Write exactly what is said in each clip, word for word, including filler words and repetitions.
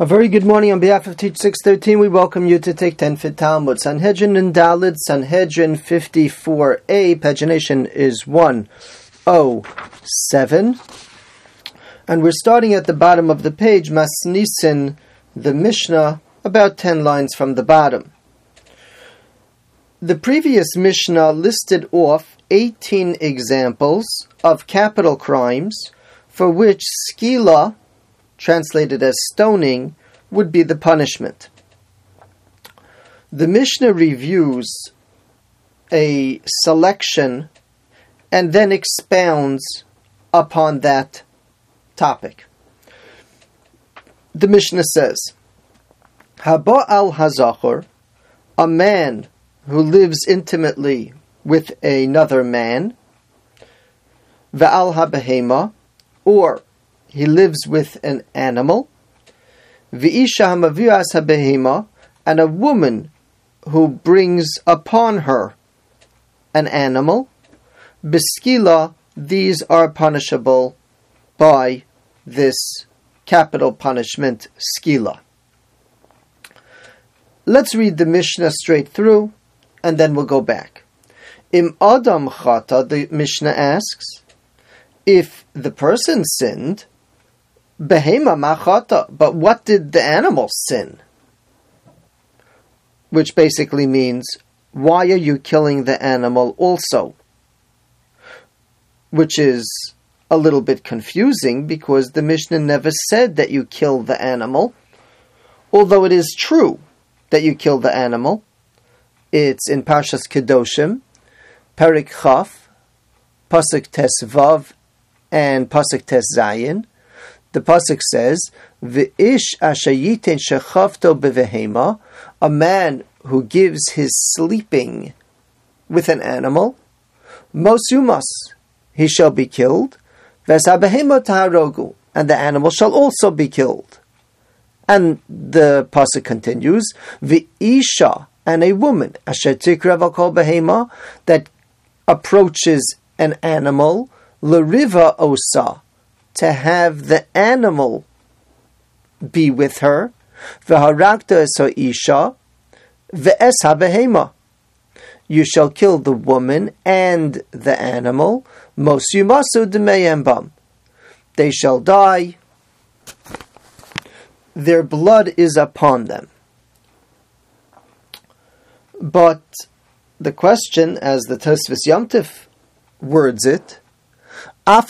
A very good morning on behalf of Teach six thirteen. We welcome you to take ten Fit Talmud. Sanhedrin and Dalit, Sanhedrin fifty-four A. Pagination is one oh seven. And we're starting at the bottom of the page, Masnisin, the Mishnah, about ten lines from the bottom. The previous Mishnah listed off eighteen examples of capital crimes for which skila, translated as stoning, would be the punishment. The Mishnah reviews a selection and then expounds upon that topic. The Mishnah says, Haba al hazachor, a man who lives intimately with another man, va'al habehema, or he lives with an animal, v'isha hamavias habehema, and a woman who brings upon her an animal, b'skila, these are punishable by this capital punishment, skila. Let's read the Mishnah straight through, and then we'll go back. Im adam chata, the Mishnah asks, if the person sinned, behema machata, but what did the animal sin? Which basically means, why are you killing the animal also? Which is a little bit confusing because the Mishnah never said that you kill the animal, although it is true that you kill the animal. It's in Parshas Kedoshim, Perik Chaf, Pasuk Tes Vav, and Pasuk Tes Zayin. The pasuk says, "V'ish ashayiten shechavto bevehema," a man who gives his sleeping with an animal, mosumas, he shall be killed, v'esabehema taharogu, and the animal shall also be killed. And the pasuk continues, "V'isha," and a woman, asher tikra v'kol behema, that approaches an animal, l'riva osa, to have the animal be with her, v'harakta es ha'isha, v'es ha'behema. You shall kill the woman and the animal, mos yumasu d'meyem bam. They shall die, their blood is upon them. But the question, as the Tosfos Yom Tov words it, it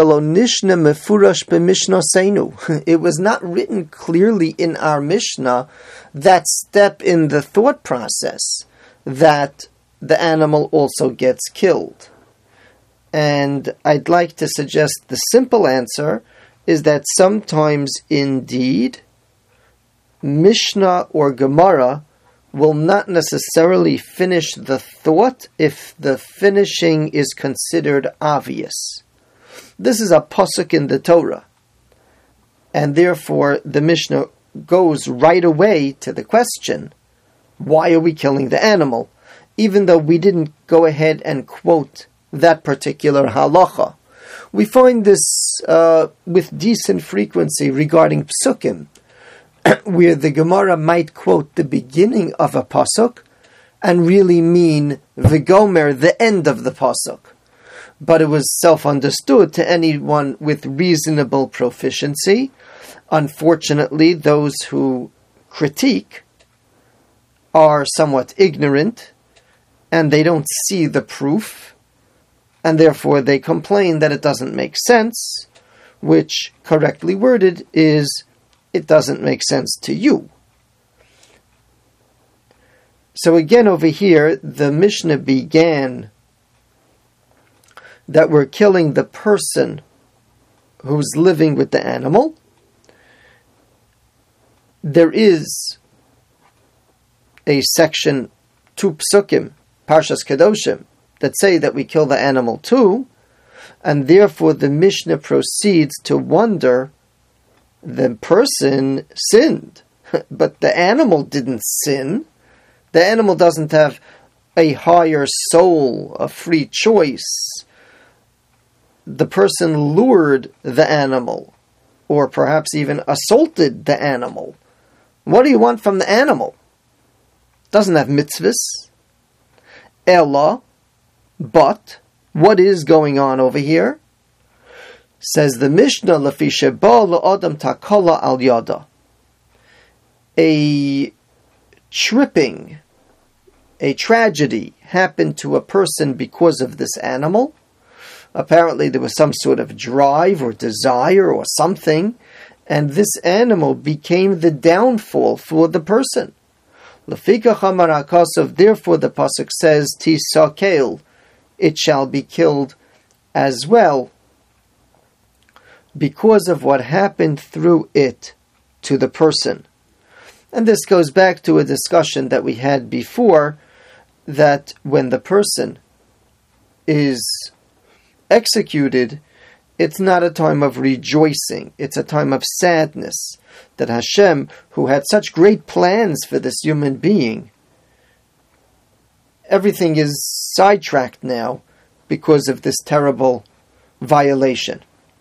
was not written clearly in our Mishnah, that step in the thought process, that the animal also gets killed. And I'd like to suggest the simple answer is that sometimes indeed Mishnah or Gemara will not necessarily finish the thought if the finishing is considered obvious. This is a pasuk in the Torah, and therefore the Mishnah goes right away to the question, why are we killing the animal? Even though we didn't go ahead and quote that particular halacha. We find this uh, with decent frequency regarding psukim, where the Gemara might quote the beginning of a pasuk and really mean v'gomer, the end of the pasuk. But it was self-understood to anyone with reasonable proficiency. Unfortunately, those who critique are somewhat ignorant, and they don't see the proof, and therefore they complain that it doesn't make sense, which, correctly worded, is, it doesn't make sense to you. So again over here, the Mishnah began that we're killing the person who's living with the animal. There is a section, two psukim, Parshas Kedoshim, that say that we kill the animal too, and therefore the Mishnah proceeds to wonder, the person sinned, but the animal didn't sin. The animal doesn't have a higher soul, a free choice. The person lured the animal or perhaps even assaulted the animal. What do you want from the animal? Doesn't have mitzvahs. Ella, but what is going on over here? Says the Mishnah, Lefi sheba le'adam takala al yada. A tripping, a tragedy happened to a person because of this animal. Apparently there was some sort of drive or desire or something, and this animal became the downfall for the person. Lefikach amar HaKosov, therefore the pasuk says, Tisakel, it shall be killed as well, because of what happened through it to the person. And this goes back to a discussion that we had before, that when the person is executed, it's not a time of rejoicing, it's a time of sadness, that Hashem, who had such great plans for this human being, everything is sidetracked now because of this terrible violation.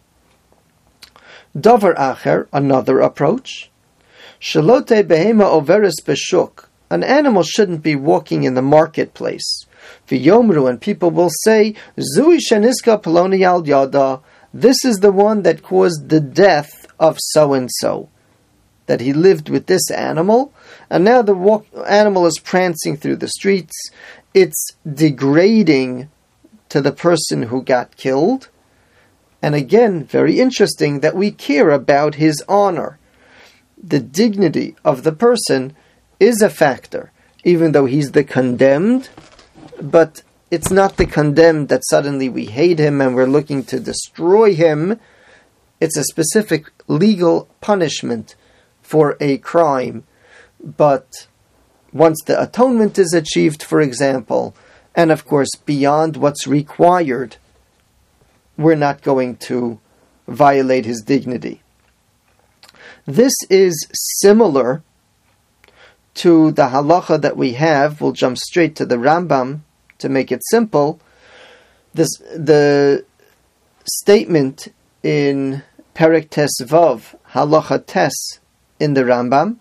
Davar acher, another approach. Shalote behema overis b'shuk. An animal shouldn't be walking in the marketplace. V'yomru, and people will say, Zui sheniska peloni al yada. This is the one that caused the death of so-and-so. That he lived with this animal, and now the walk- animal is prancing through the streets. It's degrading to the person who got killed. And again, very interesting that we care about his honor. The dignity of the person is a factor, even though he's the condemned, but it's not the condemned that suddenly we hate him and we're looking to destroy him. It's a specific legal punishment for a crime. But once the atonement is achieved, for example, and of course beyond what's required, we're not going to violate his dignity. This is similar to the halacha that we have. We'll jump straight to the Rambam to make it simple. This, the statement in Perek Tes Vav, halacha Tes, in the Rambam,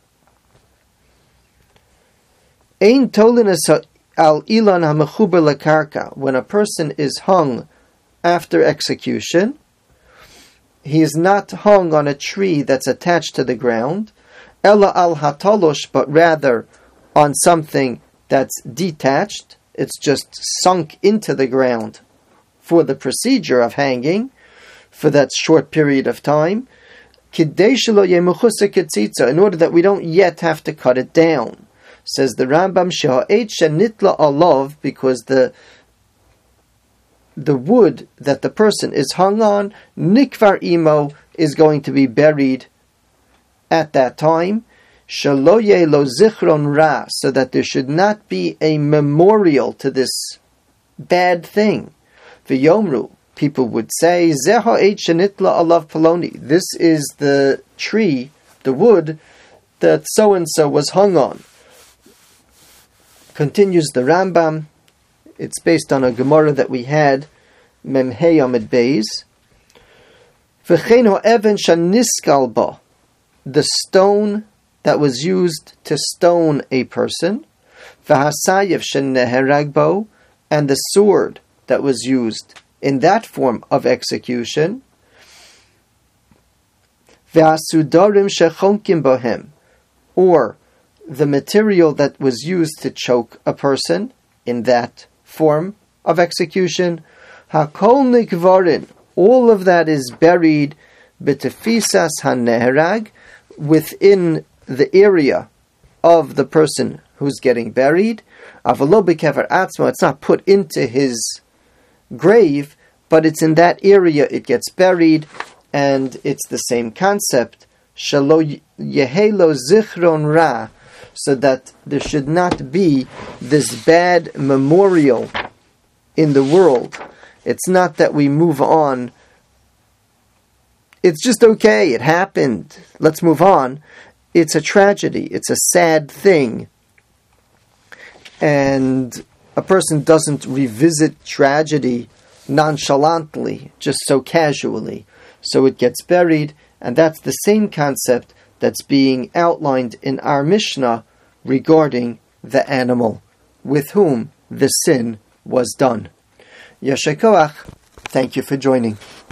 Ein tolin al ilan hamechuber lekarka. When a person is hung after execution, he is not hung on a tree that's attached to the ground, ella al hatalosh, but rather on something that's detached. It's just sunk into the ground for the procedure of hanging for that short period of time, in order that we don't yet have to cut it down. Says the Rambam, nitla alav, because the the wood that the person is hung on, nikvar imo, is going to be buried at that time, shaloye lo zichron ra, so that there should not be a memorial to this bad thing. V'yomru, people would say, zeha eit shenitla alav poloni. This is the tree, the wood, that so-and-so was hung on. Continues the Rambam. It's based on a Gemara that we had, Memhei Amid Beis. V'chein ha'even shaniskal ba, the stone that was used to stone a person. V'hasayev sheneherag bo, and the sword that was used in that form of execution. V'asudarim shechonkim bohem, or the material that was used to choke a person in that form of execution. Hakol nikvarin, all of that is buried b'tefisas haneherag, within the area of the person who's getting buried. Avalo b'kever atzmo, it's not put into his grave, but it's in that area it gets buried, and it's the same concept. Shalo yehelo zichron ra, so that there should not be this bad memorial in the world. It's not that we move on. It's just okay, it happened, let's move on. It's a tragedy, it's a sad thing. And a person doesn't revisit tragedy nonchalantly, just so casually. So it gets buried, And that's the same concept that's being outlined in our Mishnah regarding the animal with whom the sin was done. Yasher koach. Thank you for joining.